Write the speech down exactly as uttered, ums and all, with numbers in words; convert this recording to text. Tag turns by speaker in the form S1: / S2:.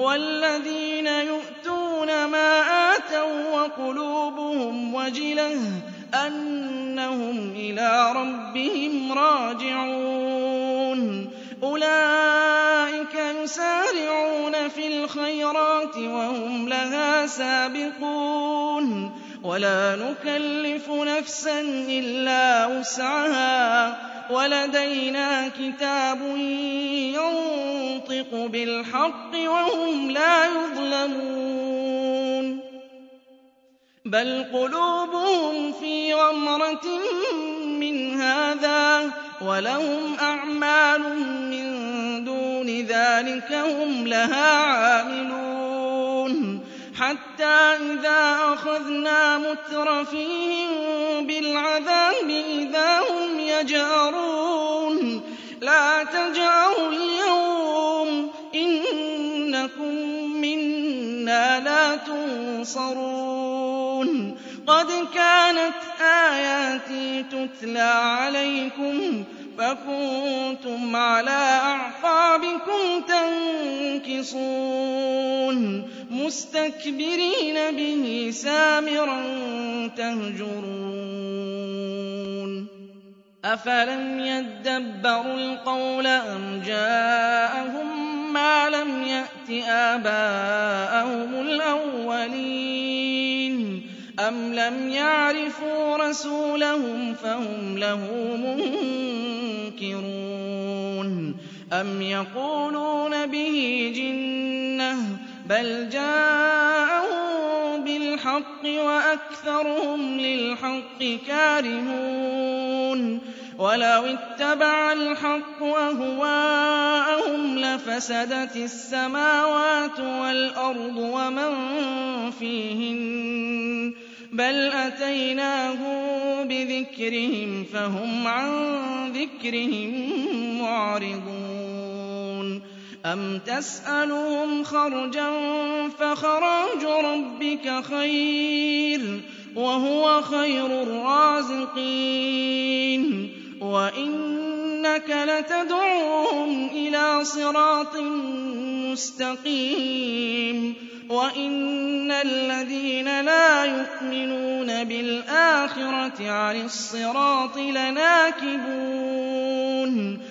S1: وَالَّذِينَ يُؤْتُونَ مَا آتَوا وَّقُلُوبُهُمْ وَجِلَةٌ أَنَّهُمْ إِلَىٰ رَبِّهِمْ رَاجِعُونَ أُولَٰئِكَ يُسَارِعُونَ فِي الْخَيْرَاتِ وَهُمْ لَهَا سَابِقُونَ وَلَا نُكَلِّفُ نَفْسًا إِلَّا وُسْعَهَا وَلَدَيْنَا كِتَابٌ يَنطِقُ بِالْحَقِّ وَهُمْ لَا يُظْلَمُونَ بَلْ قُلُوبُهُمْ فِي غَمْرَةٍ مِّنْ هَٰذَا وَلَهُمْ أَعْمَالٌ مِّن دُونِ ذَٰلِكَ هُمْ لَهَا عَامِلُونَ حَتَّىٰ إِذَا أَخَذْنَا مُتْرَفِيهِم بِالْعَذَابِ إِذَا هُمْ يَجْأَرُونَ لَا تَجْأَرُوا الْيَوْمَ إِنَّكُم مِّنَّا لَا تُنصَرُونَ قَدْ كَانَتْ آيَاتِي تُتْلَىٰ عَلَيْكُمْ فَكُنتُمْ عَلَىٰ أَعْقَابِكُمْ تَنكِصُونَ مُسْتَكْبِرِينَ بِهِ سَامِرًا تَهْجُرُونَ أَفَلَمْ يَدَّبَّرُوا الْقَوْلَ أَمْ جَاءَهُم مَّا لَمْ يَأْتِ آبَاءَهُمُ الْأَوَّلِينَ أَمْ لَمْ يَعْرِفُوا رَسُولَهُمْ فَهُمْ لَهُ مُنكِرُونَ أَمْ يَقُولُونَ بِهِ جِنَّةٌ بَلْ جَاءَهُم بِالْحَقِّ وَأَكْثَرُهُمْ لِلْحَقِّ كَارِهُونَ وَلَوِ اتَّبَعَ الْحَقُّ أَهْوَاءَهُمْ لَفَسَدَتِ السَّمَاوَاتُ وَالْأَرْضُ وَمَن فِيهِنَّ بَلْ أَتَيْنَاهُم بِذِكْرِهِمْ فَهُمْ عَن ذِكْرِهِم مُّعْرِضُونَ أَمْ تَسْأَلُهُمْ خَرْجًا فَخَرَاجُ رَبِّكَ خَيْرٌ وَهُوَ خَيْرُ الرَّازِقِينَ وَإِنَّكَ لَتَدْعُوهُمْ إِلَىٰ صِرَاطٍ مُّسْتَقِيمٍ وَإِنَّ الَّذِينَ لَا يُؤْمِنُونَ بِالْآخِرَةِ عَنِ الصِّرَاطِ لَنَاكِبُونَ